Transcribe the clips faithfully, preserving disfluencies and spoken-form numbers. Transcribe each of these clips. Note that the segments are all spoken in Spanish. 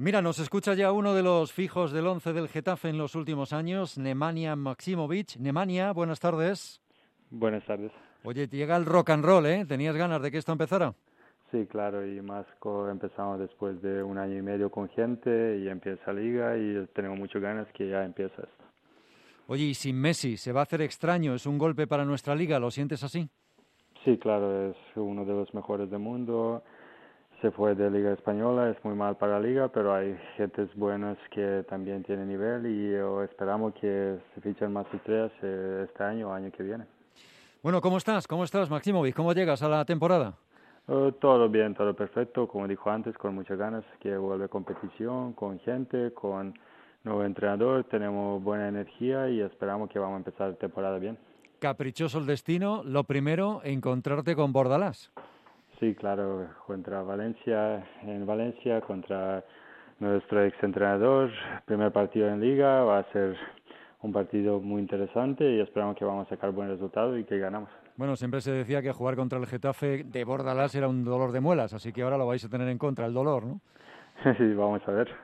Mira, nos escucha ya uno de los fijos del once del Getafe en los últimos años, Nemanja Maksimovic. Nemanja, buenas tardes. Buenas tardes. Oye, te llega el rock and roll, ¿eh? ¿Tenías ganas de que esto empezara? Sí, claro, y más co- empezamos después de un año y medio con gente y empieza la liga y tenemos muchas ganas que ya empiece esto. Oye, y sin Messi, ¿se va a hacer extraño? ¿Es un golpe para nuestra liga? ¿Lo sientes así? Sí, claro, es uno de los mejores del mundo. Se fue de Liga Española, es muy mal para la liga, pero hay gentes buenas que también tienen nivel y eh, esperamos que se fichen más estrellas eh, este año o año que viene. Bueno, ¿cómo estás? ¿Cómo estás, Maksimovic? ¿Cómo llegas a la temporada? Eh, todo bien, todo perfecto, como dijo antes, con muchas ganas que vuelve competición, con gente, con nuevo entrenador, tenemos buena energía y esperamos que vamos a empezar la temporada bien. Caprichoso el destino. Lo primero, encontrarte con Bordalás. Sí, claro, contra Valencia, en Valencia, contra nuestro exentrenador, primer partido en liga, va a ser un partido muy interesante y esperamos que vamos a sacar buen resultado y que ganamos. Bueno, siempre se decía que jugar contra el Getafe de Bordalás era un dolor de muelas, así que ahora lo vais a tener en contra, el dolor, ¿no? Sí, vamos a ver.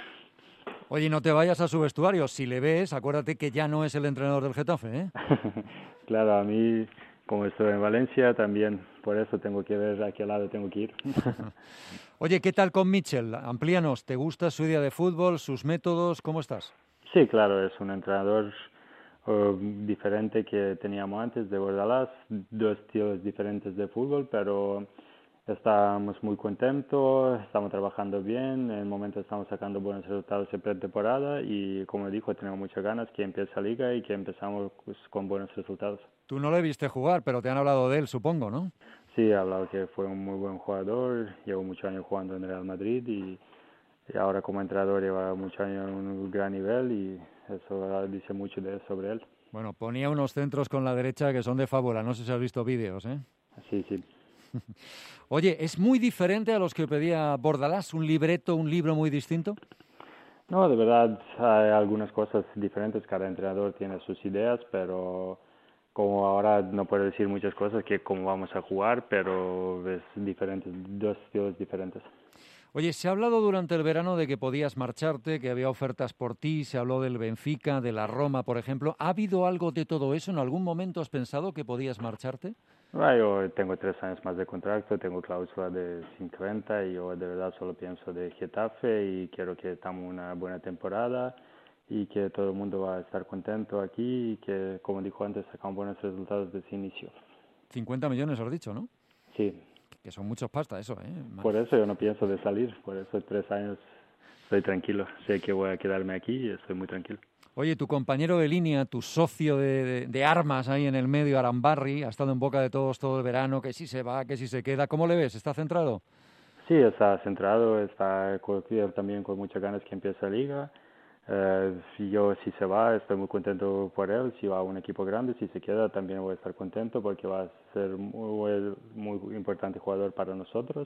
Oye, no te vayas a su vestuario. Si le ves, acuérdate que ya no es el entrenador del Getafe, ¿eh? Claro, a mí, como estoy en Valencia, también por eso tengo que ver a qué lado tengo que ir. Oye, ¿qué tal con Mitchell? Amplíanos, ¿te gusta su idea de fútbol, sus métodos? ¿Cómo estás? Sí, claro, es un entrenador uh, diferente que teníamos antes de Bordalás, dos estilos diferentes de fútbol, pero estamos muy contentos, estamos trabajando bien, en el momento estamos sacando buenos resultados en pretemporada y como dijo, tenemos muchas ganas que empiece la liga y que empezamos pues, con buenos resultados. Tú no le viste jugar, pero te han hablado de él, supongo, ¿no? Sí, he hablado que fue un muy buen jugador, llevo muchos años jugando en Real Madrid y, y ahora como entrenador lleva muchos años en un gran nivel y eso dice mucho de, sobre él. Bueno, ponía unos centros con la derecha que son de fábula, no sé si has visto vídeos, ¿eh? Sí, sí. Oye, ¿es muy diferente a los que pedía Bordalás? ¿Un libreto, un libro muy distinto? No, de verdad hay algunas cosas diferentes, cada entrenador tiene sus ideas, pero como ahora no puedo decir muchas cosas que cómo vamos a jugar, pero es diferentes, dos estilos diferentes. Oye, se ha hablado durante el verano de que podías marcharte, que había ofertas por ti, se habló del Benfica, de la Roma, por ejemplo. ¿Ha habido algo de todo eso? ¿En algún momento has pensado que podías marcharte? Ah, yo tengo tres años más de contrato, tengo cláusula de cincuenta y yo de verdad solo pienso de Getafe y quiero que tengamos una buena temporada y que todo el mundo va a estar contento aquí y que, como dijo antes, sacamos buenos resultados desde el inicio. cincuenta millones has dicho, ¿no? Sí, Que son muchos pasta eso, ¿eh? por eso yo no pienso de salir, por eso tres años estoy tranquilo, sé que voy a quedarme aquí y estoy muy tranquilo. Oye, tu compañero de línea, tu socio de, de, de armas ahí en el medio, Arambarri, ha estado en boca de todos todo el verano, que si se va, que si se queda. ¿Cómo le ves? ¿Está centrado? Sí, está centrado, está con- también con muchas ganas que empiece la liga. Eh, si yo si se va, estoy muy contento por él. Si va a un equipo grande, si se queda, también voy a estar contento porque va a ser muy, muy importante jugador para nosotros.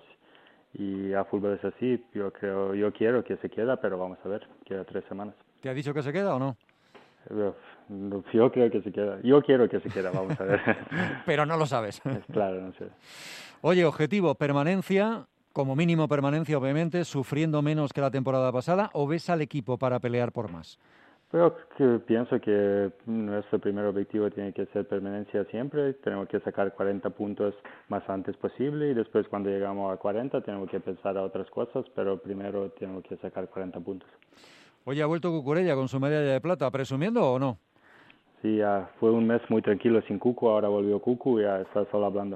Y a fútbol es así, yo creo, yo quiero que se queda, pero vamos a ver, queda tres semanas. ¿Te ha dicho que se queda o no? Yo, yo creo que se queda, yo quiero que se queda, vamos a ver. Pero no lo sabes. Es claro, no sé. Oye, objetivo, permanencia, como mínimo permanencia, obviamente, sufriendo menos que la temporada pasada, ¿o ves al equipo para pelear por más? Pero que pienso que nuestro primer objetivo tiene que ser permanencia siempre. Tenemos que sacar cuarenta puntos más antes posible y después cuando llegamos a cuarenta tenemos que pensar a otras cosas, pero primero tenemos que sacar cuarenta puntos. Oye, ¿ha vuelto Cucurella con su medalla de plata, presumiendo o no? Sí, ya fue un mes muy tranquilo sin Cucu, ahora volvió Cucu y ya está solo hablando.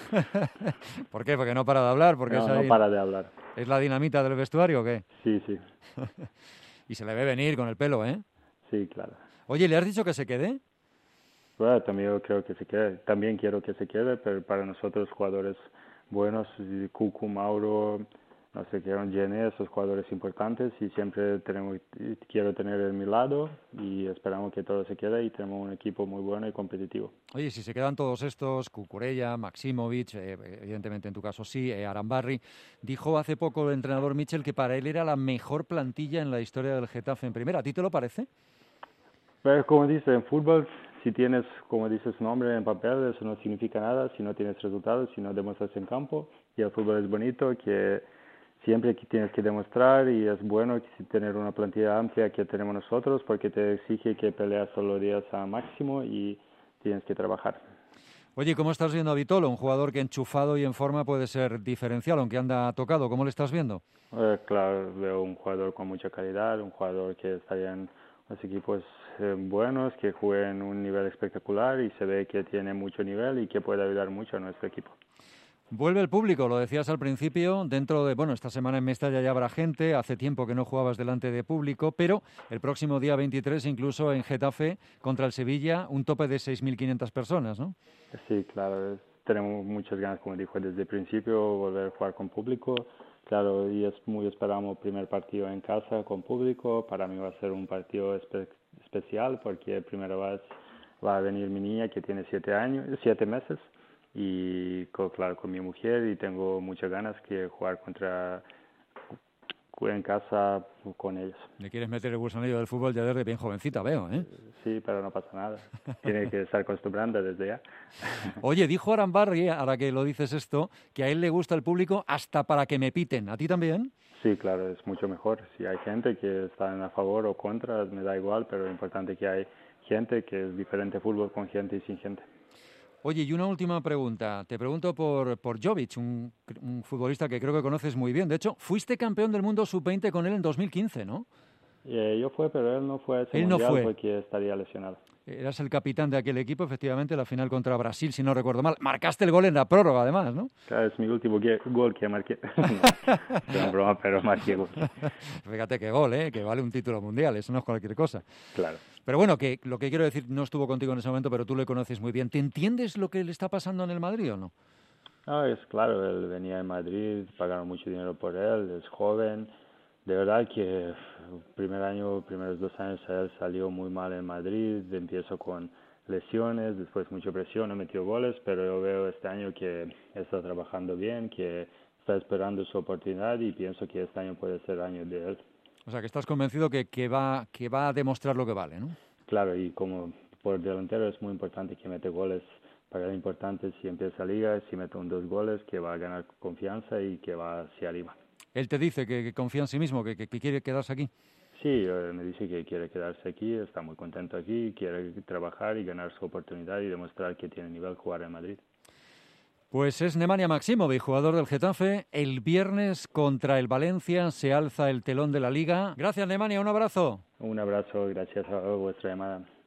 ¿Por qué? Porque no para de hablar, porque es No, no ahí, para de hablar. ¿es la dinamita del vestuario o qué? Sí, sí, Y se le ve venir con el pelo, ¿eh? sí, claro. Oye, ¿le has dicho que se quede? Bueno, también yo creo que se quede, también quiero que se quede, pero para nosotros jugadores buenos, y Cucu, Mauro, no sé qué, Jenny, esos jugadores importantes y siempre tenemos, quiero tener en mi lado y esperamos que todo se quede y tenemos un equipo muy bueno y competitivo. Oye, si se quedan todos estos, Cucurella, Maximovic, eh, evidentemente en tu caso sí, eh, Arambarri, dijo hace poco el entrenador Mitchell que para él era la mejor plantilla en la historia del Getafe en primera. ¿A ti te lo parece? Pero como dice, en fútbol, si tienes, como dices, nombre en papel, eso no significa nada si no tienes resultados, si no demuestras en campo y el fútbol es bonito, que siempre que tienes que demostrar y es bueno tener una plantilla amplia que tenemos nosotros porque te exige que peleas todos los días a máximo y tienes que trabajar. Oye, ¿cómo estás viendo a Vitolo? Un jugador que enchufado y en forma puede ser diferencial, aunque anda tocado. ¿Cómo le estás viendo? Eh, claro, veo un jugador con mucha calidad, un jugador que estaría en los equipos eh, buenos, que juega en un nivel espectacular y se ve que tiene mucho nivel y que puede ayudar mucho a nuestro equipo. Vuelve el público, lo decías al principio, dentro de, bueno, esta semana en Mestalla ya habrá gente, hace tiempo que no jugabas delante de público, pero el próximo día veintitrés, incluso en Getafe, contra el Sevilla, un tope de seis mil quinientas personas, ¿no? Sí, claro, tenemos muchas ganas, como dijo desde el principio, volver a jugar con público. Claro, y es muy esperamos primer partido en casa con público. Para mí va a ser un partido espe especial porque primera vez va a venir mi niña que tiene siete años, siete meses y con, claro, con mi mujer y tengo muchas ganas de jugar contra en casa con ellos. Le quieres meter el gusanillo del fútbol ya desde bien jovencita, veo, ¿eh? Sí, pero no pasa nada. Tiene que estar acostumbrando desde ya. Oye, dijo Arambarri, ahora que lo dices esto, que a él le gusta el público hasta para que me piten. ¿A ti también? Sí, claro, es mucho mejor. Si hay gente que está a favor o contra, me da igual, pero lo importante es que hay gente que es diferente fútbol con gente y sin gente. Oye, y una última pregunta. Te pregunto por, por Jovic, un, un futbolista que creo que conoces muy bien. De hecho, fuiste campeón del mundo sub veinte con él en dos mil quince, ¿no? Eh, yo fui, pero él no fue a ese él mundial no fue. porque estaría lesionado. Eras el capitán de aquel equipo, efectivamente, la final contra Brasil, si no recuerdo mal. Marcaste el gol en la prórroga, además, ¿no? Claro, es mi último gol que marqué. No, es broma, pero marqué gol. Fíjate qué gol, ¿eh? Que vale un título mundial, eso no es cualquier cosa. Claro. Pero bueno, que lo que quiero decir, no estuvo contigo en ese momento, pero tú le conoces muy bien. ¿Te entiendes lo que le está pasando en el Madrid o no? No, es claro, él venía en Madrid, pagaron mucho dinero por él, es joven. De verdad que el primer año, primeros dos años, él salió muy mal en Madrid, empiezo con lesiones, después mucha presión, no metió goles, pero yo veo este año que está trabajando bien, que está esperando su oportunidad y pienso que este año puede ser el año de él. O sea, que estás convencido que, que, va, que va a demostrar lo que vale, ¿no? Claro, y como por delantero es muy importante que mete goles. Para él es importante si empieza la liga, si mete un dos goles, que va a ganar confianza y que va hacia arriba. Él te dice que, que confía en sí mismo, que, que, que quiere quedarse aquí. Sí, eh, me dice que quiere quedarse aquí, está muy contento aquí, quiere trabajar y ganar su oportunidad y demostrar que tiene nivel jugar en Madrid. Pues es Nemanja Maksimovic, jugador del Getafe. El viernes contra el Valencia se alza el telón de la Liga. Gracias, Nemanja, un abrazo. Un abrazo, gracias a vuestra llamada.